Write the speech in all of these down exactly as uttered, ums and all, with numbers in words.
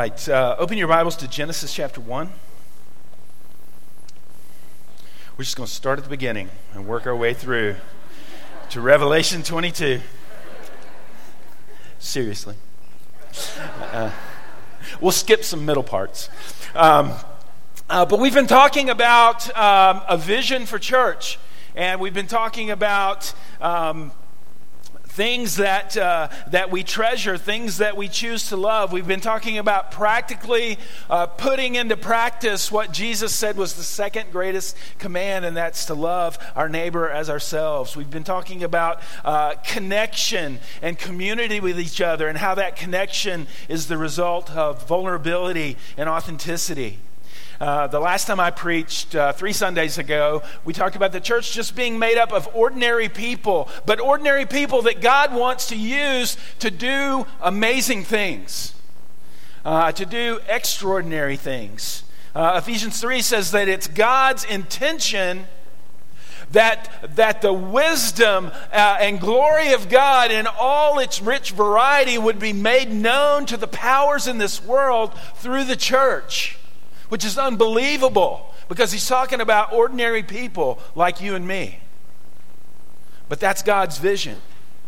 right, uh, open your Bibles to Genesis chapter one. We're just going to start at the beginning and work our way through to Revelation twenty-two. Seriously. Uh, we'll skip some middle parts. Um, uh, but we've been talking about um, a vision for church, and we've been talking about Um, things that uh, that we treasure, things that we choose to love. We've been talking about practically uh, putting into practice what Jesus said was the second greatest command, and that's to love our neighbor as ourselves. We've been talking about uh, connection and community with each other, and how that connection is the result of vulnerability and authenticity. Uh, the last time I preached, uh, three Sundays ago, we talked about the church just being made up of ordinary people, but ordinary people that God wants to use to do amazing things, uh, to do extraordinary things. Uh, Ephesians three says that it's God's intention that, that the wisdom uh, and glory of God in all its rich variety would be made known to the powers in this world through the church. Which is unbelievable, because he's talking about ordinary people like you and me. But that's God's vision.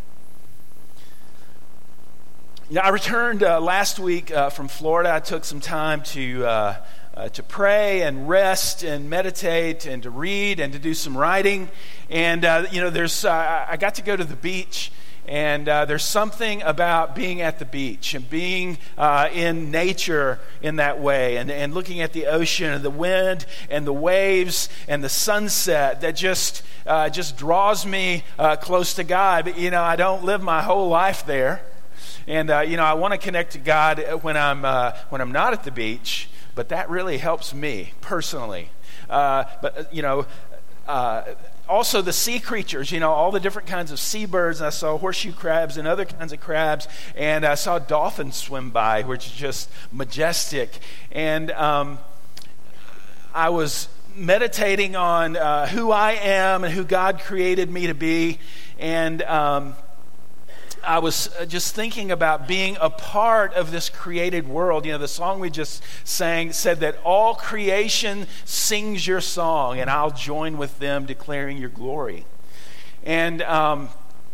You know, I returned uh, last week uh, from Florida. I took some time to uh, uh, to pray and rest and meditate and to read and to do some writing. And uh, you know, there's uh, I got to go to the beach. And uh, there's something about being at the beach and being uh, in nature in that way, and, and looking at the ocean and the wind and the waves and the sunset that just uh, just draws me uh, close to God. But, you know, I don't live my whole life there, and uh, you know, I want to connect to God when I'm uh, when I'm not at the beach. But that really helps me personally. Uh, but you know. Uh, Also, the sea creatures, you know, all the different kinds of seabirds. I saw horseshoe crabs and other kinds of crabs, and I saw dolphins swim by, which is just majestic. And um, I was meditating on uh, who I am and who God created me to be, and um, I was just thinking about being a part of this created world. You know, the song we just sang said that all creation sings your song, and I'll join with them declaring your glory. And um,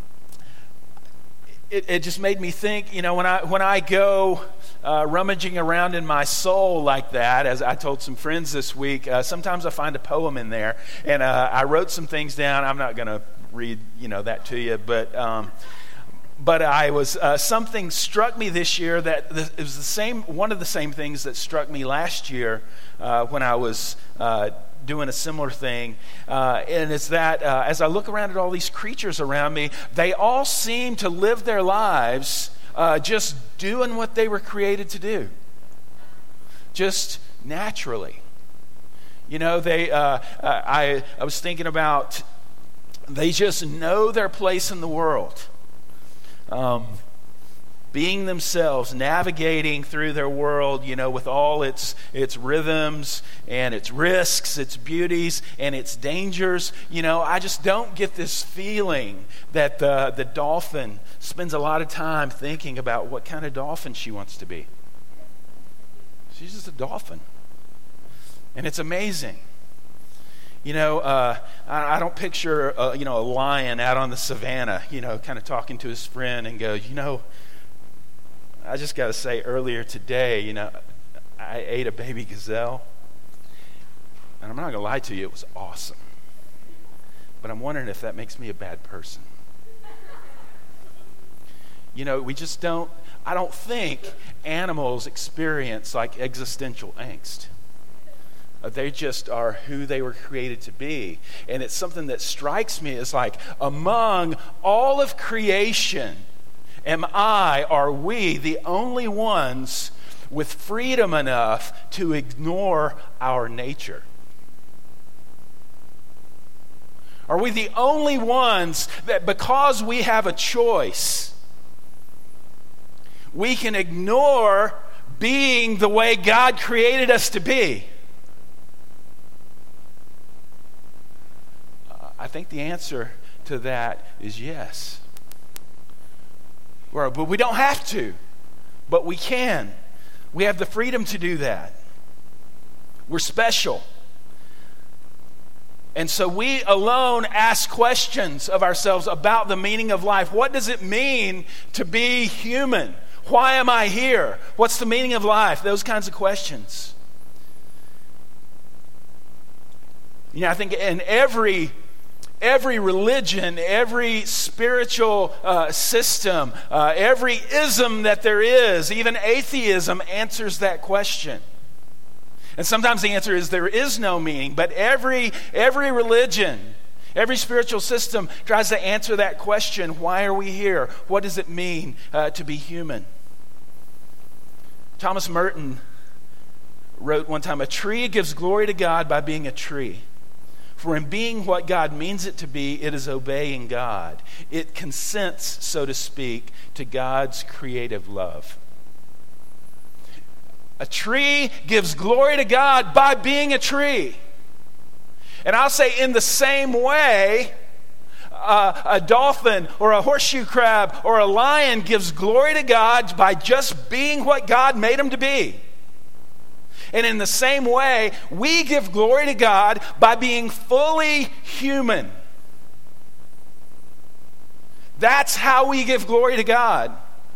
it, it just made me think, you know, when I when I go uh, rummaging around in my soul like that, as I told some friends this week, uh, sometimes I find a poem in there, and uh, I wrote some things down. I'm not going to read, you know, that to you, but. Um, But I was uh, something struck me this year that the, it was the same. One of the same things that struck me last year uh, when I was uh, doing a similar thing, uh, and it's that uh, as I look around at all these creatures around me, they all seem to live their lives uh, just doing what they were created to do, just naturally. You know, they. Uh, I I was thinking about they just know their place in the world. Um, being themselves, navigating through their world, you know, with all its its rhythms and its risks, its beauties and its dangers. You know, I just don't get this feeling that the, the dolphin spends a lot of time thinking about what kind of dolphin she wants to be. She's just a dolphin. And it's amazing. You know, uh, I, I don't picture, uh, you know, a lion out on the savannah, you know, kind of talking to his friend and goes, you know, I just got to say earlier today, you know, I ate a baby gazelle. And I'm not going to lie to you, it was awesome. But I'm wondering if that makes me a bad person. You know, we just don't, I don't think animals experience like existential angst. They just are who they were created to be. And it's something that strikes me as like, among all of creation, am I, are we the only ones with freedom enough to ignore our nature? Are we the only ones that because we have a choice, we can ignore being the way God created us to be? I think the answer to that is yes. But we don't have to, but we can. We have the freedom to do that. We're special. And so we alone ask questions of ourselves about the meaning of life. What does it mean to be human? Why am I here? What's the meaning of life? Those kinds of questions. You know, I think in every every religion, every spiritual uh, system, uh, every ism that there is, even atheism, answers that question. And sometimes the answer is there is no meaning, but every every religion, every spiritual system tries to answer that question. Why are we here? What does it mean uh, to be human? Thomas Merton wrote one time, "A tree gives glory to God by being a tree. For in being what God means it to be, it is obeying God. It consents, so to speak, to God's creative love." A tree gives glory to God by being a tree. And I'll say in the same way, uh, a dolphin or a horseshoe crab or a lion gives glory to God by just being what God made him to be. And in the same way, we give glory to God by being fully human. That's how we give glory to God.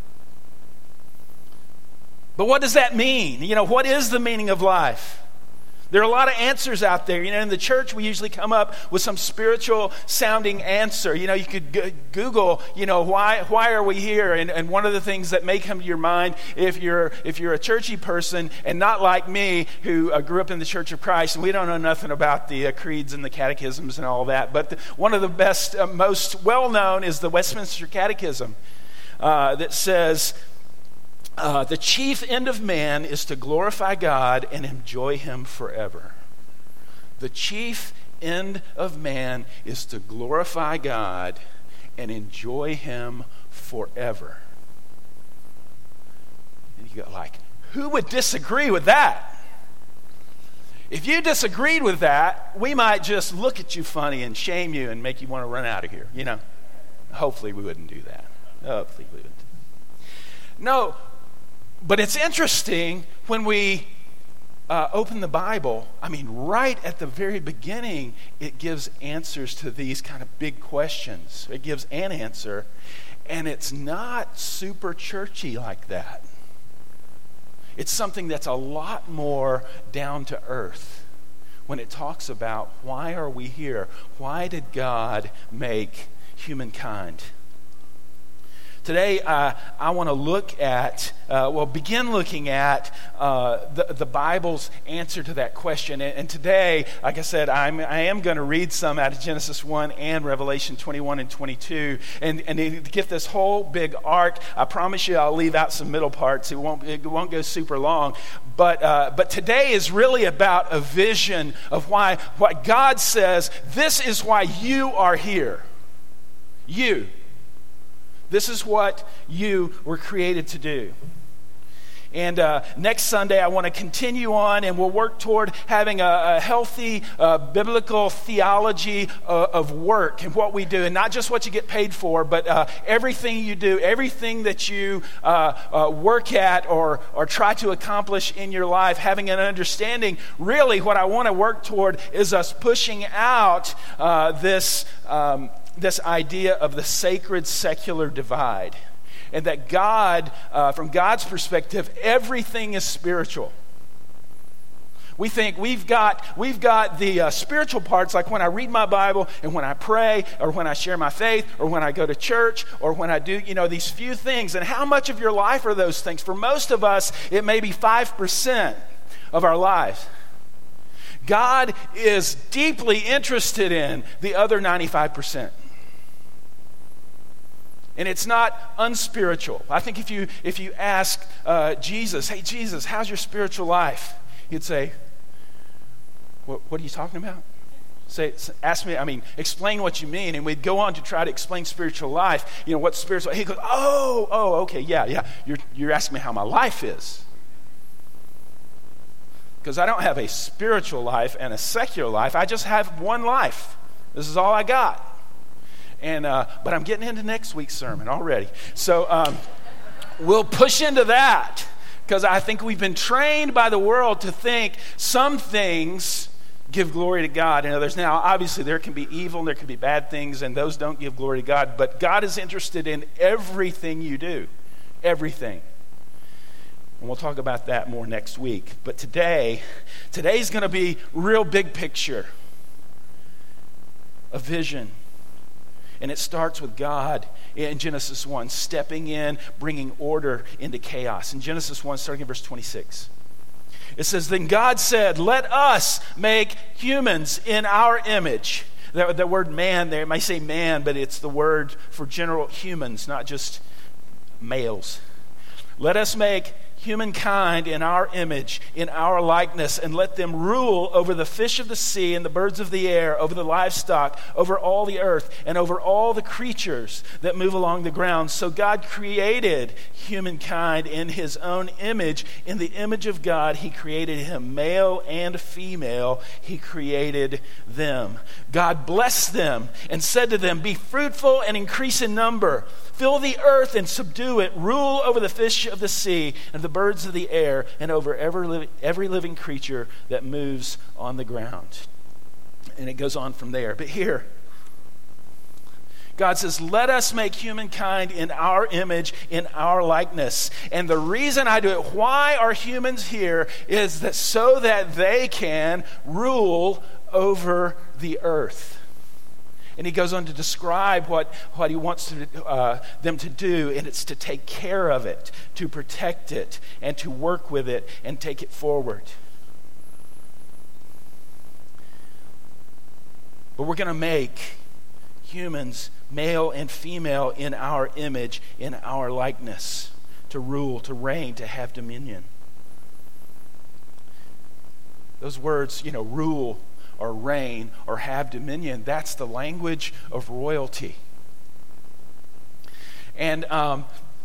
But what does that mean? You know, what is the meaning of life? There are a lot of answers out there. You know, in the church, we usually come up with some spiritual sounding answer. You know, you could g- Google, you know, why why are we here? And, and one of the things that may come to your mind if you're if you're a churchy person and not like me, who uh, grew up in the Church of Christ, and we don't know nothing about the uh, creeds and the catechisms and all that. But the, one of the best, uh, most well-known is the Westminster Catechism uh, that says, Uh, the chief end of man is to glorify God and enjoy him forever. The chief end of man is to glorify God and enjoy him forever. And you go like, who would disagree with that? If you disagreed with that, we might just look at you funny and shame you and make you want to run out of here, you know. Hopefully we wouldn't do that. Hopefully we wouldn't. No. But it's interesting when we uh, open the Bible, I mean, right at the very beginning, it gives answers to these kind of big questions. It gives an answer, and it's not super churchy like that. It's something that's a lot more down to earth when it talks about why are we here? Why did God make humankind? Today, uh, I want to look at, uh, well, begin looking at uh, the, the Bible's answer to that question. And, and today, like I said, I'm, I am going to read some out of Genesis one and Revelation twenty-one and twenty-two. And, and to get this whole big arc, I promise you I'll leave out some middle parts. It won't, it won't go super long. But, uh, but today is really about a vision of why, what God says, this is why you are here. You. This is what you were created to do. And uh, next Sunday, I want to continue on, and we'll work toward having a, a healthy uh, biblical theology uh, of work and what we do, and not just what you get paid for, but uh, everything you do, everything that you uh, uh, work at or or try to accomplish in your life, having an understanding. Really, what I want to work toward is us pushing out uh, this. Um, this idea of the sacred secular divide, and that God, uh, from God's perspective, everything is spiritual. We think we've got we've got the uh, spiritual parts, like when I read my Bible and when I pray or when I share my faith or when I go to church or when I do, you know, these few things. And how much of your life are those things? For most of us, it may be five percent of our lives. God is deeply interested in the other ninety-five percent. And it's not unspiritual. I think if you if you ask uh, Jesus, hey, Jesus, how's your spiritual life? He'd say, what, what are you talking about? Say, ask me, I mean, explain what you mean. And we'd go on to try to explain spiritual life. You know, what's spiritual? He goes, oh, oh, okay, yeah, yeah. You're, you're asking me how my life is. Because I don't have a spiritual life and a secular life. I just have one life. This is all I got. And uh, but I'm getting into next week's sermon already. So um, we'll push into that. Because I think we've been trained by the world to think some things give glory to God and others. Now, obviously, there can be evil and there can be bad things, and those don't give glory to God. But God is interested in everything you do. Everything. And we'll talk about that more next week. But today, today's going to be real big picture. A vision. And it starts with God in Genesis one, stepping in, bringing order into chaos. In Genesis one, starting in verse twenty-six. It says, then God said, let us make humans in our image. The, the word man there, it might say man, but it's the word for general humans, not just males. Let us make humankind in our image, in our likeness, and let them rule over the fish of the sea and the birds of the air, over the livestock, over all the earth, and over all the creatures that move along the ground. So God created humankind in his own image. In the image of God, he created him. Male and female, he created them. God blessed them and said to them, be fruitful and increase in number. Fill the earth and subdue it. Rule over the fish of the sea and the birds of the air and over every, li- every living creature that moves on the ground. And it goes on from there. But here, God says, let us make humankind in our image, in our likeness. And the reason I do it, why are humans here, is that so that they can rule over the earth. And he goes on to describe what, what he wants to, uh, them to do, and it's to take care of it, to protect it, and to work with it, and take it forward. But we're going to make humans, male and female, in our image, in our likeness, to rule, to reign, to have dominion. Those words, you know, rule, or reign, or have dominion, that's the language of royalty. And um,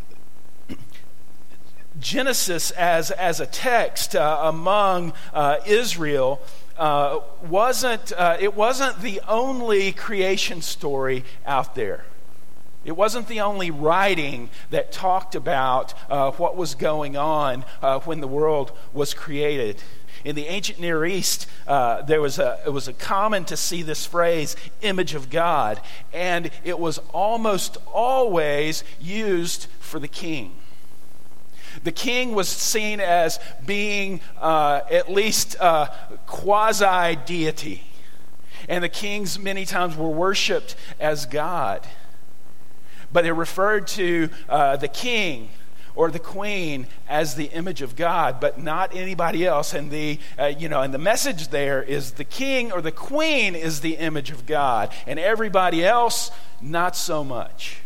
Genesis as, as a text uh, among uh, Israel uh, wasn't, uh, it wasn't the only creation story out there. It wasn't the only writing that talked about uh, what was going on uh, when the world was created. In the ancient Near East, uh, there was a, it was a common to see this phrase, image of God, and it was almost always used for the king. The king was seen as being uh, at least uh, quasi-deity, and the kings many times were worshipped as God. But it referred to uh, the king or the queen as the image of God, but not anybody else. And the uh, you know, and the message there is the king or the queen is the image of God, and everybody else not so much.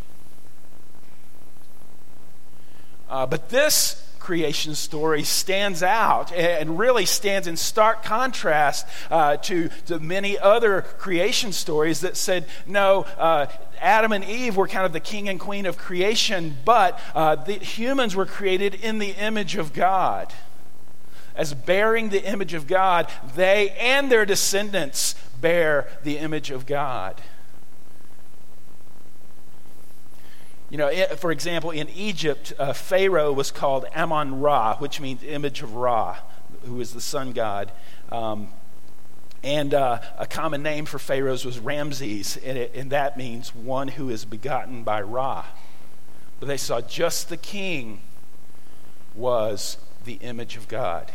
Uh, but this creation story stands out and really stands in stark contrast uh, to, to many other creation stories that said, no, uh, Adam and Eve were kind of the king and queen of creation, but uh, the humans were created in the image of God. As bearing the image of God, they and their descendants bear the image of God. You know, for example, in Egypt, uh, Pharaoh was called Amun-Ra, which means image of Ra, who is the sun god. Um, and uh, a common name for pharaohs was Ramses, and, it, and that means one who is begotten by Ra. But they saw just the king was the image of God,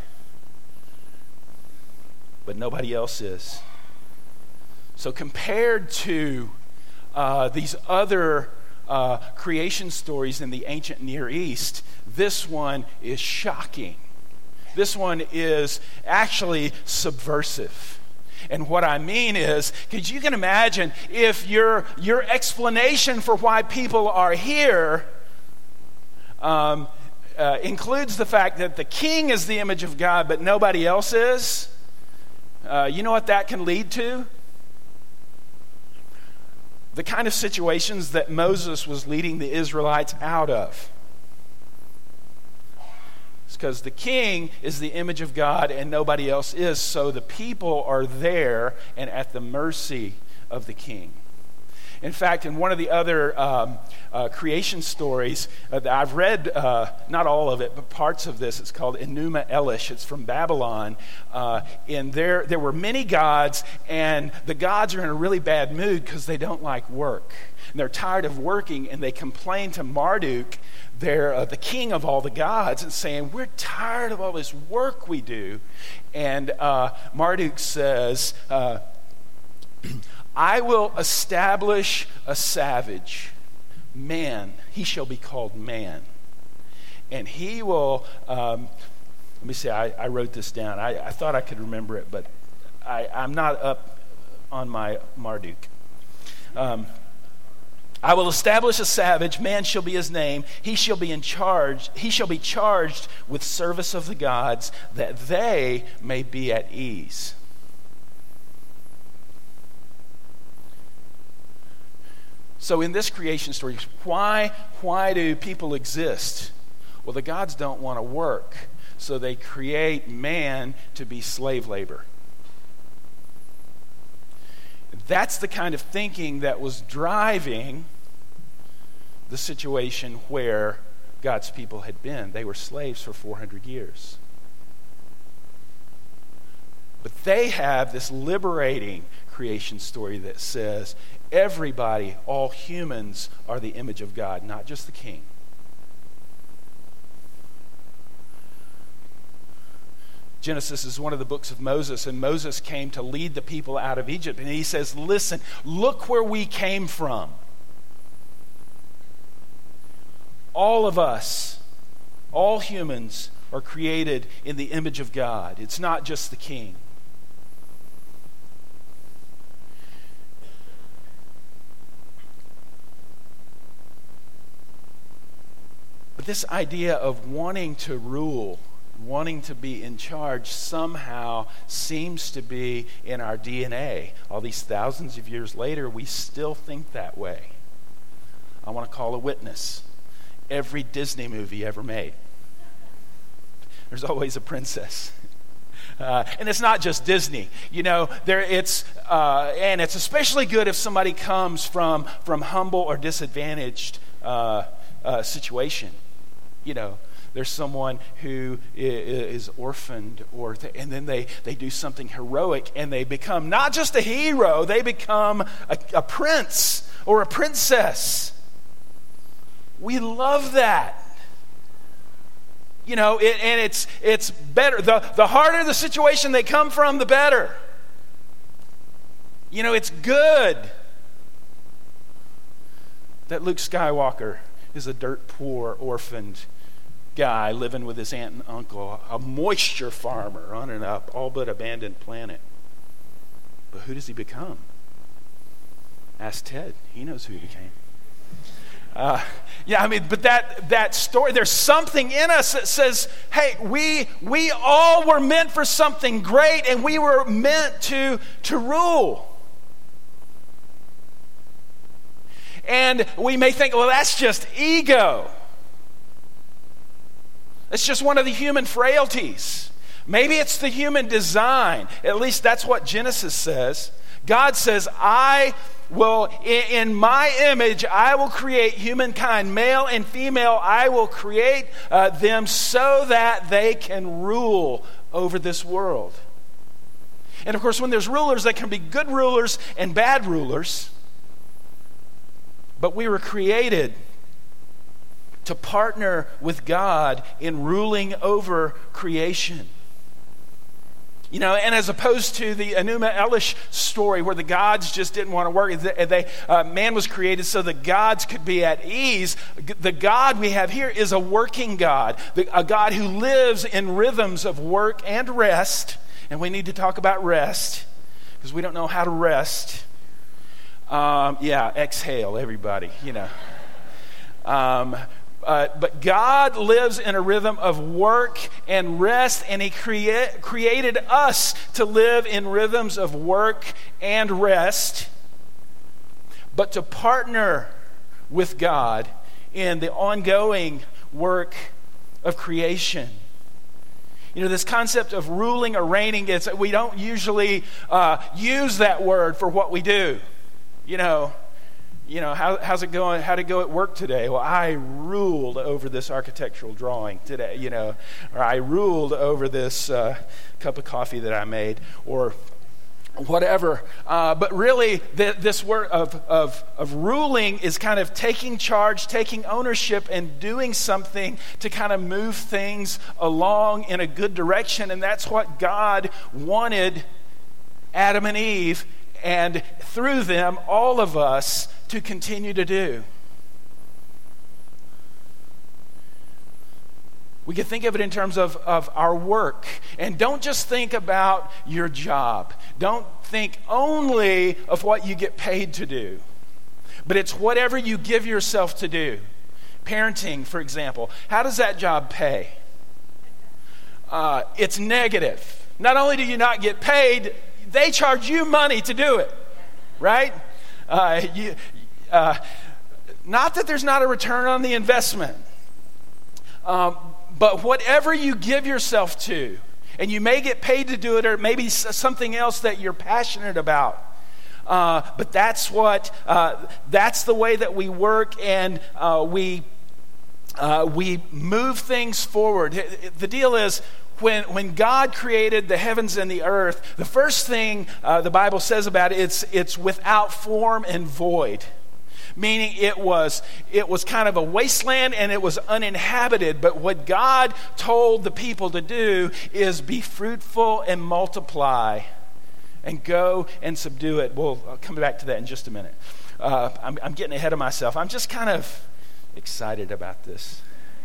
but nobody else is. So compared to uh, these other Uh, creation stories in the ancient Near East, this one is shocking. This one is actually subversive. And what I mean is, because you can imagine if your your explanation for why people are here um, uh, includes the fact that the king is the image of God, but nobody else is, uh, you know what that can lead to? The kind of situations that Moses was leading the Israelites out of. It's because the king is the image of God and nobody else is, so the people are there and at the mercy of the king. In fact, in one of the other um, uh, creation stories uh, that I've read, uh, not all of it, but parts of this, it's called Enuma Elish. It's from Babylon. Uh, and there, there were many gods, and the gods are in a really bad mood because they don't like work. And they're tired of working, and they complain to Marduk, they're uh, the king of all the gods, and saying, we're tired of all this work we do. And uh, Marduk says, uh, I will establish a savage, man. He shall be called man. And he will, um, let me see, I, I wrote this down. I, I thought I could remember it, but I, I'm not up on my Marduk. Um, I will establish a savage, man shall be his name. He shall be in charge, he shall be charged with service of the gods, that they may be at ease. So in this creation story, why, why do people exist? Well, the gods don't want to work, so they create man to be slave labor. That's the kind of thinking that was driving the situation where God's people had been. They were slaves for four hundred years. But they have this liberating creation story that says everybody, all humans, are the image of God, not just the king. Genesis is one of the books of Moses, and Moses came to lead the people out of Egypt. And he says, listen, look where we came from. All of us, all humans, are created in the image of God. It's not just the king. But this idea of wanting to rule, wanting to be in charge, somehow seems to be in our D N A. All these thousands of years later, we still think that way. I want to call a witness. Every Disney movie ever made, there's always a princess. Uh, and it's not just Disney, you know. There, it's uh, and it's especially good if somebody comes from from humble or disadvantaged uh, uh, situation. You know, there's someone who is orphaned, or th- and then they, they do something heroic, and they become not just a hero, they become a, a prince or a princess. We love that. You know, it, and it's it's better. The, the harder the situation they come from, the better. You know, it's good that Luke Skywalker is a dirt poor, orphaned guy living with his aunt and uncle, a moisture farmer on an up, all but abandoned planet. But who does he become? Ask Ted. He knows who he became. Uh, yeah, I mean, but that that story, there's something in us that says, hey, we we all were meant for something great, and we were meant to to rule. And we may think, well, that's just ego. It's just one of the human frailties. Maybe it's the human design. At least that's what Genesis says. God says, I will, in my image, I will create humankind, male and female. I will create uh, them so that they can rule over this world. And of course, when there's rulers, there can be good rulers and bad rulers. But we were created to partner with God in ruling over creation. You know, and as opposed to the Enuma Elish story where the gods just didn't want to work, they, uh, man was created so the gods could be at ease. The God we have here is a working God, a God who lives in rhythms of work and rest. And we need to talk about rest because we don't know how to rest. Um, yeah, exhale, everybody, you know. Um, Uh, but God lives in a rhythm of work and rest, and He crea- created us to live in rhythms of work and rest, but to partner with God in the ongoing work of creation. You know, this concept of ruling or reigning, is we don't usually uh, use that word for what we do. You know, you know, how, how's it going? How'd it go at work today? Well, I ruled over this architectural drawing today, you know, or I ruled over this uh, cup of coffee that I made, or whatever. Uh, but really, the, this word of, of, of ruling is kind of taking charge, taking ownership, and doing something to kind of move things along in a good direction. And that's what God wanted Adam and Eve, and through them, all of us, to continue to do. We can think of it in terms of, of our work. And don't just think about your job. Don't think only of what you get paid to do. But it's whatever you give yourself to do. Parenting, for example. How does that job pay? Uh, it's negative. Not only do you not get paid, they charge you money to do it. Right? Uh, you, uh, not that there's not a return on the investment. Um, but whatever you give yourself to, and you may get paid to do it, or maybe something else that you're passionate about. Uh, but that's what, uh, that's the way that we work, and uh, we uh, we move things forward. The deal is, when when God created the heavens and the earth, the first thing uh, the Bible says about it, it's it's without form and void. Meaning it was it was kind of a wasteland and it was uninhabited. But what God told the people to do is be fruitful and multiply and go and subdue it. We'll I'll come back to that in just a minute. Uh, I'm, I'm getting ahead of myself. I'm just kind of excited about this.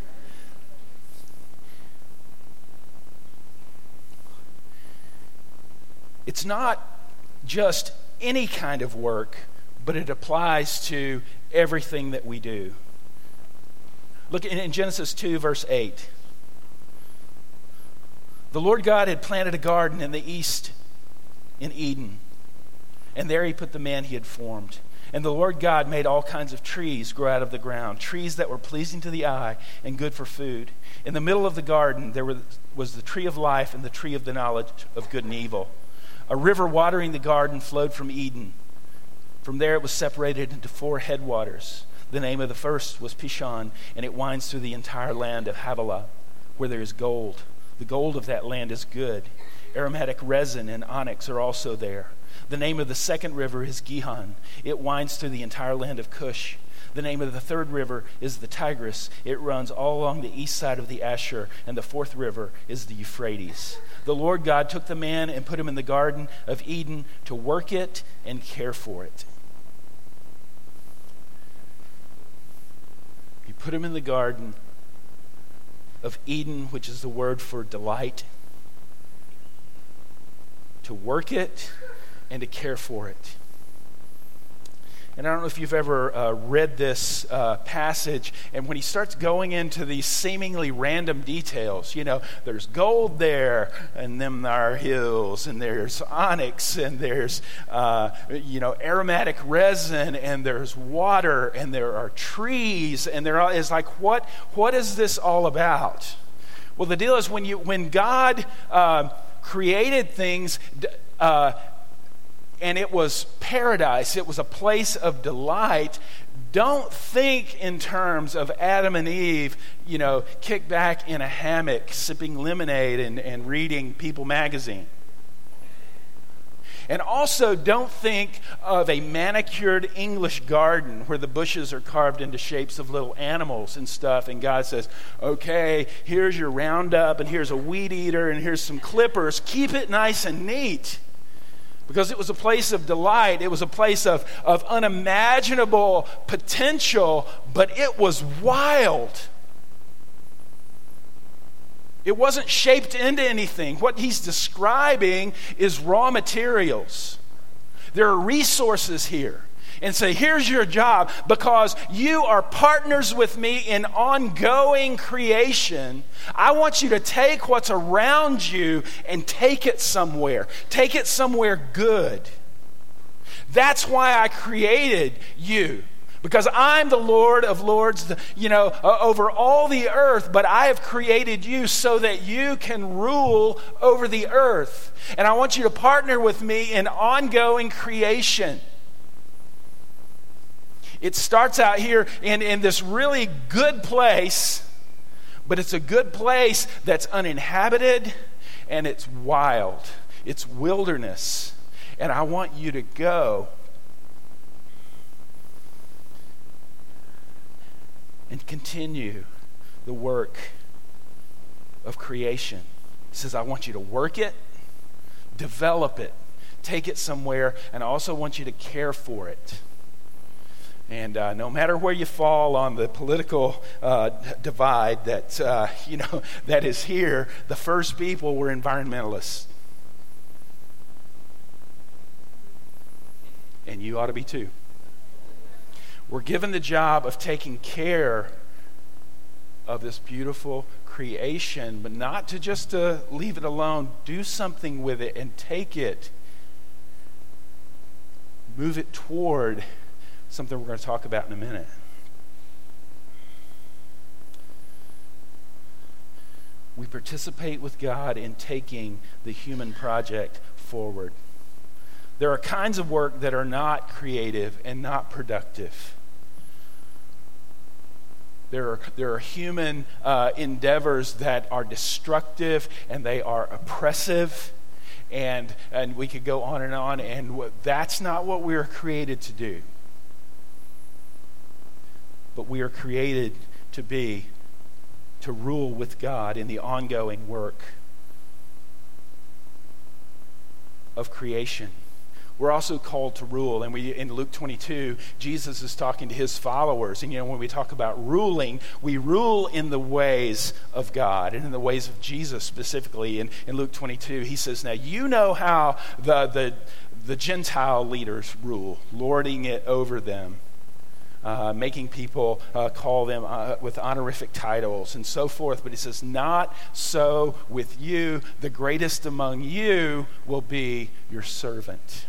It's not just any kind of work, but it applies to everything that we do. Look in, in Genesis two, verse eight. The Lord God had planted a garden in the east in Eden, and there he put the man he had formed. And the Lord God made all kinds of trees grow out of the ground, trees that were pleasing to the eye and good for food. In the middle of the garden there was the tree of life and the tree of the knowledge of good and evil. A river watering the garden flowed from Eden. From there it was separated into four headwaters. The name of the first was Pishon, and it winds through the entire land of Havilah, where there is gold. The gold of that land is good. Aromatic resin and onyx are also there. The name of the second river is Gihon. It winds through the entire land of Cush. The name of the third river is the Tigris. It runs all along the east side of the Asher, and the fourth river is the Euphrates. The Lord God took the man and put him in the garden of Eden to work it and care for it. He put him in the garden of Eden, which is the word for delight, to work it and to care for it. And I don't know if you've ever uh, read this uh, passage, and when he starts going into these seemingly random details, you know, there's gold there, and then there are hills, and there's onyx, and there's, uh, you know, aromatic resin, and there's water, and there are trees, and there is like, what, what is this all about? Well, the deal is when you when God uh, created things, uh, and it was paradise, it was a place of delight, don't think in terms of Adam and Eve, you know, kicked back in a hammock, sipping lemonade and, and reading People magazine. And also don't think of a manicured English garden where the bushes are carved into shapes of little animals and stuff, and God says, okay, here's your Roundup, and here's a weed eater, and here's some clippers. Keep it nice and neat. Because it was a place of delight. It was a place of, of unimaginable potential, but it was wild. It wasn't shaped into anything. What he's describing is raw materials. There are resources here. And say, here's your job, because you are partners with me in ongoing creation. I want you to take what's around you and take it somewhere. Take it somewhere good. That's why I created you. Because I'm the Lord of Lords, you know, over all the earth, but I have created you so that you can rule over the earth. And I want you to partner with me in ongoing creation. It starts out here in, in this really good place, but it's a good place that's uninhabited and it's wild. It's wilderness. And I want you to go and continue the work of creation. He says, I want you to work it, develop it, take it somewhere, and I also want you to care for it. And uh, no matter where you fall on the political uh, divide that uh, you know that is here, the first people were environmentalists, and you ought to be too. We're given the job of taking care of this beautiful creation, but not to just to leave it alone. Do something with it and take it, move it toward something we're going to talk about in a minute. We participate with God in taking the human project forward. There are kinds of work that are not creative and not productive. There are, there are human uh, endeavors that are destructive and they are oppressive, and, and we could go on and on, and what, that's not what we are created to do. But we are created to be, to rule with God in the ongoing work of creation. We're also called to rule, and we in Luke twenty-two, Jesus is talking to his followers, and you know when we talk about ruling, we rule in the ways of God and in the ways of Jesus specifically. In, in Luke twenty-two, he says, "Now you know how the the the Gentile leaders rule, lording it over them." Uh, making people uh, call them uh, with honorific titles and so forth. But he says, not so with you. The greatest among you will be your servant.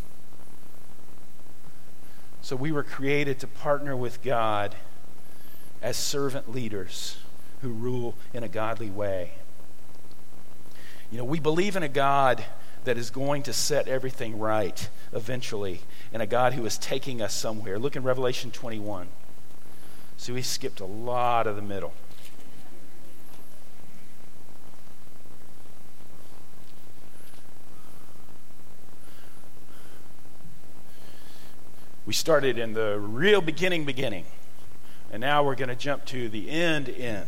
So we were created to partner with God as servant leaders who rule in a godly way. You know, we believe in a God that is going to set everything right eventually, and a God who is taking us somewhere. Look in Revelation twenty-one. So we skipped a lot of the middle. We started in the real beginning beginning, and now we're going to jump to the end end.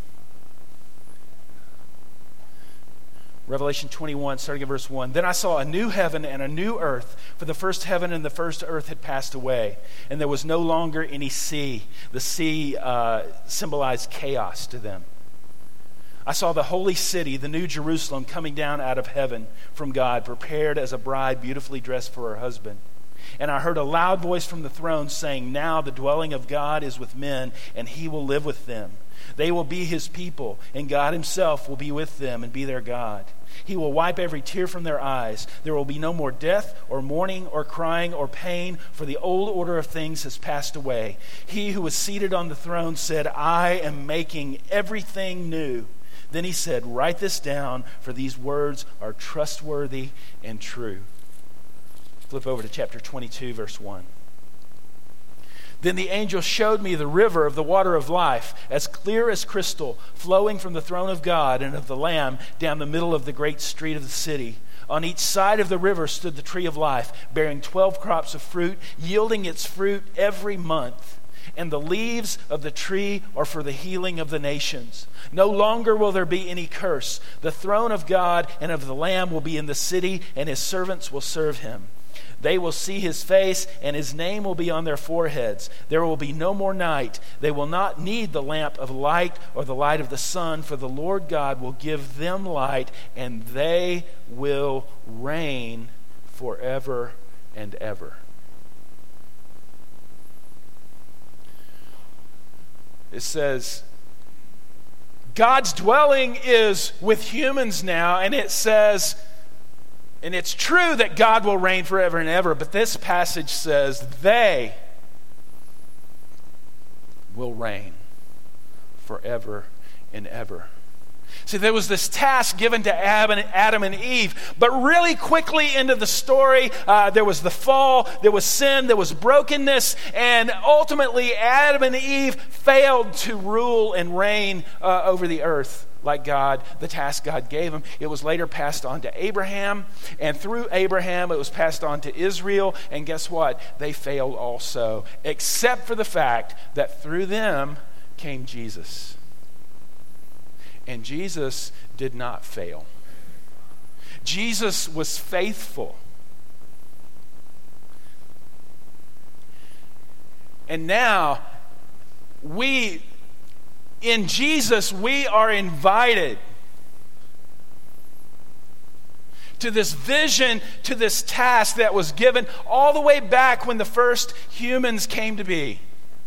Revelation twenty-one, starting at verse one. Then I saw a new heaven and a new earth, for the first heaven and the first earth had passed away, and there was no longer any sea. The sea uh, symbolized chaos to them. I saw the holy city, the new Jerusalem, coming down out of heaven from God, prepared as a bride beautifully dressed for her husband. And I heard a loud voice from the throne saying, now the dwelling of God is with men, and he will live with them. They will be his people, and God himself will be with them and be their God. He will wipe every tear from their eyes. There will be no more death or mourning or crying or pain, for the old order of things has passed away. He who was seated on the throne said, I am making everything new. Then he said, write this down, for these words are trustworthy and true. Flip over to chapter twenty-two, verse one. Then the angel showed me the river of the water of life, as clear as crystal, flowing from the throne of God and of the Lamb down the middle of the great street of the city. On each side of the river stood the tree of life, bearing twelve crops of fruit, yielding its fruit every month. And the leaves of the tree are for the healing of the nations. No longer will there be any curse. The throne of God and of the Lamb will be in the city, and his servants will serve him. They will see his face, and his name will be on their foreheads. There will be no more night. They will not need the lamp of light or the light of the sun, for the Lord God will give them light, and they will reign forever and ever. It says, God's dwelling is with humans now, and it says, and it's true that God will reign forever and ever, but this passage says they will reign forever and ever. See, there was this task given to Adam and Eve, but really quickly into the story, uh, there was the fall, there was sin, there was brokenness, and ultimately Adam and Eve failed to rule and reign uh, over the earth like God, the task God gave them. It was later passed on to Abraham, and through Abraham it was passed on to Israel, and guess what? They failed also, except for the fact that through them came Jesus. And Jesus did not fail. Jesus was faithful. And now, we, in Jesus, we are invited to this vision, to this task that was given all the way back when the first humans came to be.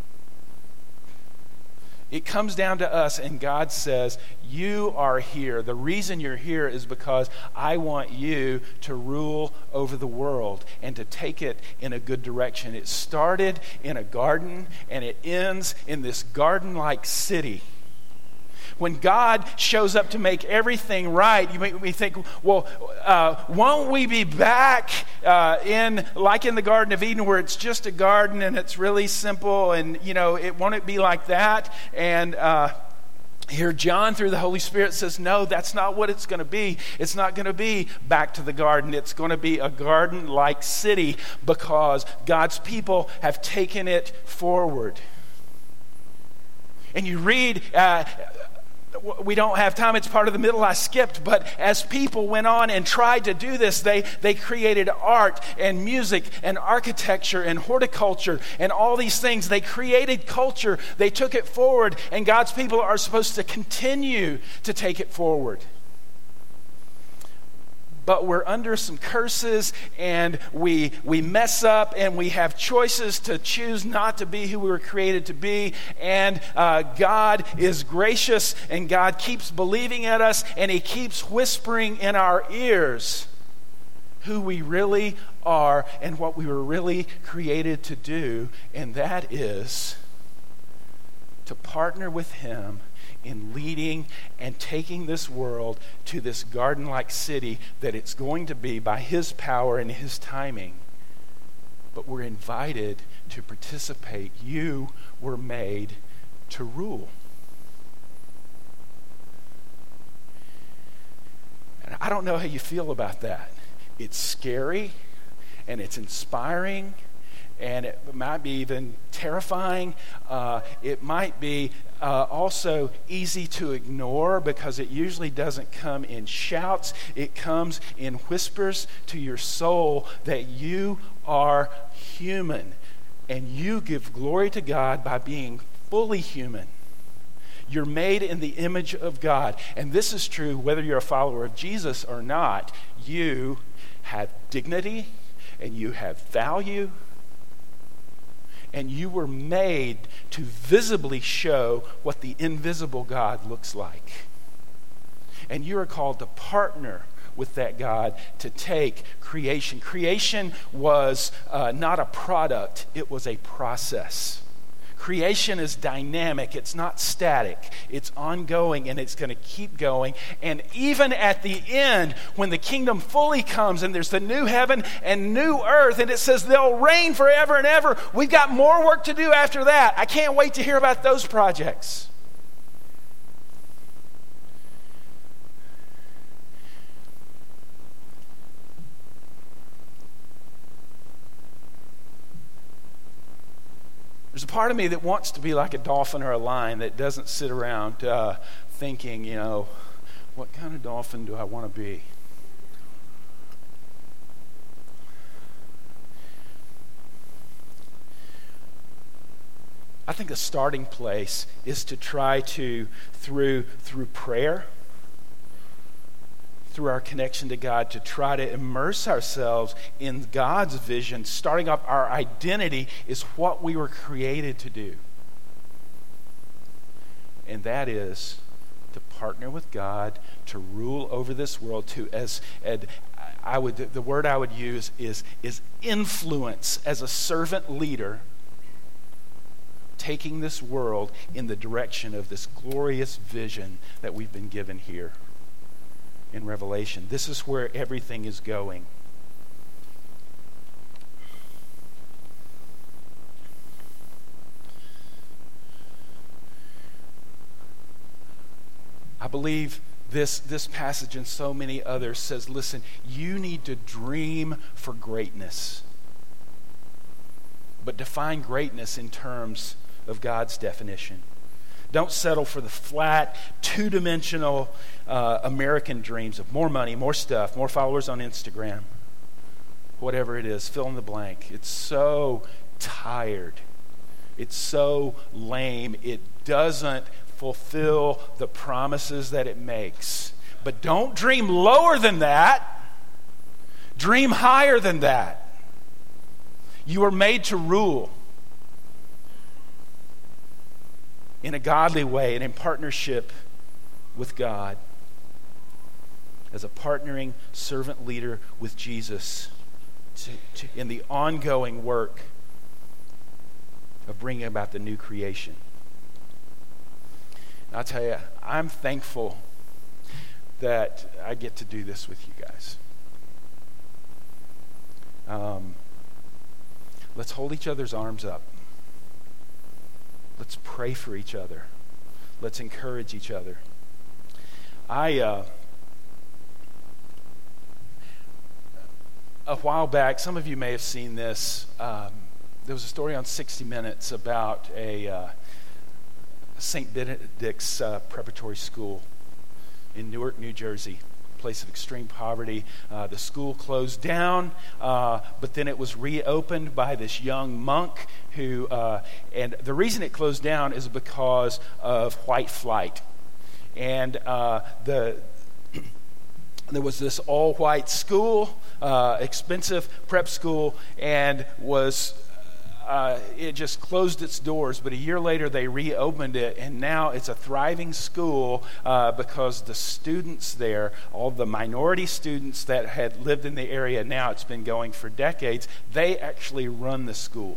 It comes down to us, and God says, you are here. The reason you're here is because I want you to rule over the world and to take it in a good direction. It started in a garden, and it ends in this garden-like city. When God shows up to make everything right, you may, we think, well, uh, won't we be back uh, in, like in the Garden of Eden, where it's just a garden and it's really simple, and you know, it won't it be like that? And uh, here, John, through the Holy Spirit, says, no, that's not what it's going to be. It's not going to be back to the garden. It's going to be a garden-like city because God's people have taken it forward. And you read. Uh, We don't have time. It's part of the middle I skipped. But as people went on and tried to do this, they, they created art and music and architecture and horticulture and all these things. They created culture. They took it forward. And God's people are supposed to continue to take it forward. But we're under some curses, and we we mess up, and we have choices to choose not to be who we were created to be. And uh, God is gracious, and God keeps believing at us, and He keeps whispering in our ears who we really are and what we were really created to do, and that is to partner with Him in leading and taking this world to this garden-like city that it's going to be by His power and His timing. But we're invited to participate. You were made to rule. And I don't know how you feel about that. It's scary, and it's inspiring, and it might be even terrifying. Uh, it might be Uh, also easy to ignore because it usually doesn't come in shouts. It comes in whispers to your soul that you are human and you give glory to God by being fully human. You're made in the image of God. And this is true whether you're a follower of Jesus or not. You have dignity and you have value. And you were made to visibly show what the invisible God looks like. And you are called to partner with that God to take creation. Creation was uh, not a product, it was a process. Creation is dynamic. It's not static. It's ongoing, and it's going to keep going. And even at the end, when the kingdom fully comes and there's the new heaven and new earth, and it says they'll reign forever and ever, we've got more work to do after that. I can't wait to hear about those projects. There's a part of me that wants to be like a dolphin or a lion that doesn't sit around uh, thinking, you know, what kind of dolphin do I want to be? I think the starting place is to try to, through through prayer, through our connection to God, to try to immerse ourselves in God's vision. Starting off, our identity is what we were created to do. And that is to partner with God, to rule over this world, to, as Ed, I would, the word I would use is, is influence as a servant leader, taking this world in the direction of this glorious vision that we've been given here in Revelation. This is where everything is going. I believe this, this passage and so many others says, listen, you need to dream for greatness. But define greatness in terms of God's definition. Don't settle for the flat, two-dimensional uh, American dreams of more money, more stuff, more followers on Instagram. Whatever it is, fill in the blank. It's so tired. It's so lame. It doesn't fulfill the promises that it makes. But don't dream lower than that. Dream higher than that. You are made to rule in a godly way and in partnership with God, as a partnering servant leader with Jesus to, to, in the ongoing work of bringing about the new creation. And I'll tell you, I'm thankful that I get to do this with you guys. Um, let's hold each other's arms up. Let's pray for each other. Let's encourage each other. I, uh, a while back, some of you may have seen this. Um, there was a story on sixty minutes about a uh, Saint Benedict's uh, preparatory school in Newark, New Jersey. Place of extreme poverty. Uh, the school closed down, uh, but then it was reopened by this young monk who, uh, and the reason it closed down is because of white flight. And uh, the there was this all-white school, uh, expensive prep school, and was Uh, it just closed its doors, but a year later they reopened it, and now it's a thriving school uh, because the students there, all the minority students that had lived in the area, now it's been going for decades, they actually run the school.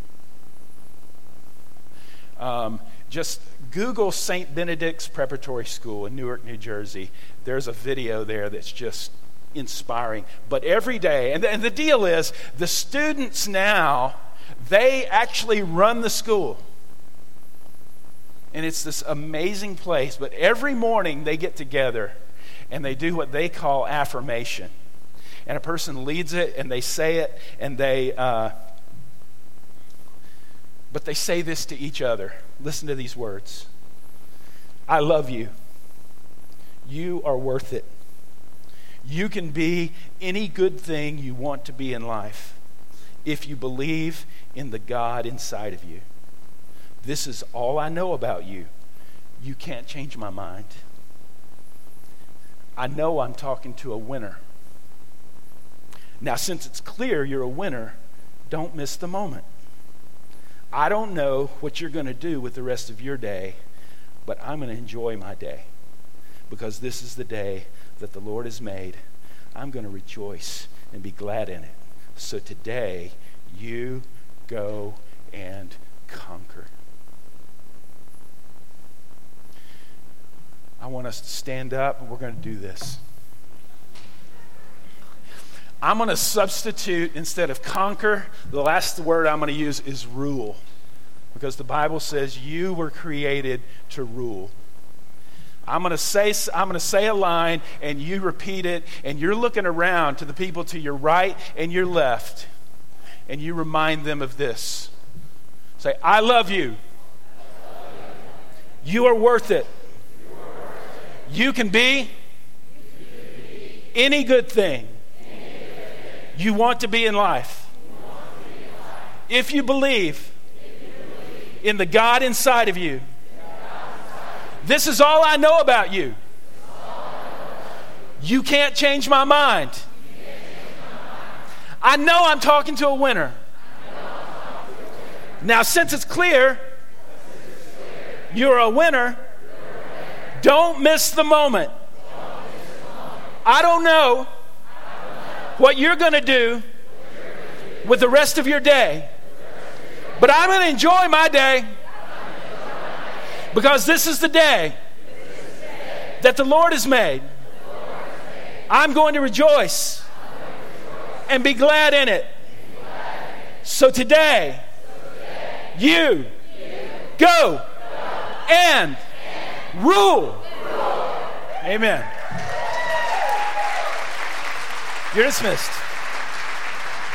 Um, just Google Saint Benedict's Preparatory School in Newark, New Jersey. There's a video there that's just inspiring. But every day, and the, and the deal is, the students now, they actually run the school. And it's this amazing place. But every morning they get together and they do what they call affirmation. And a person leads it and they say it and they, uh, but they say this to each other. Listen to these words. I love you. You are worth it. You can be any good thing you want to be in life if you believe in the God inside of you. This is all I know about you. You can't change my mind. I know I'm talking to a winner. Now, since it's clear you're a winner, don't miss the moment. I don't know what you're going to do with the rest of your day, but I'm going to enjoy my day because this is the day that the Lord has made. I'm going to rejoice and be glad in it. So today, you go and conquer. I want us to stand up and we're going to do this. I'm going to substitute, instead of conquer, the last word I'm going to use is rule. Because the Bible says you were created to rule. I'm going to say I'm going to say a line and you repeat it, and you're looking around to the people to your right and your left, and you remind them of this. Say, I love you. You are worth it. You can be any good thing you want to be in life. If you believe in the God inside of you. This is all I know about you. You can't change my mind. I know I'm talking to a winner. Now, since it's clear you're a winner, don't miss the moment. I don't know what you're going to do with the rest of your day, but I'm going to enjoy my day Because this is the day that the Lord has made. I'm going to rejoice and be glad in it. So today, you go and rule. Amen. You're dismissed.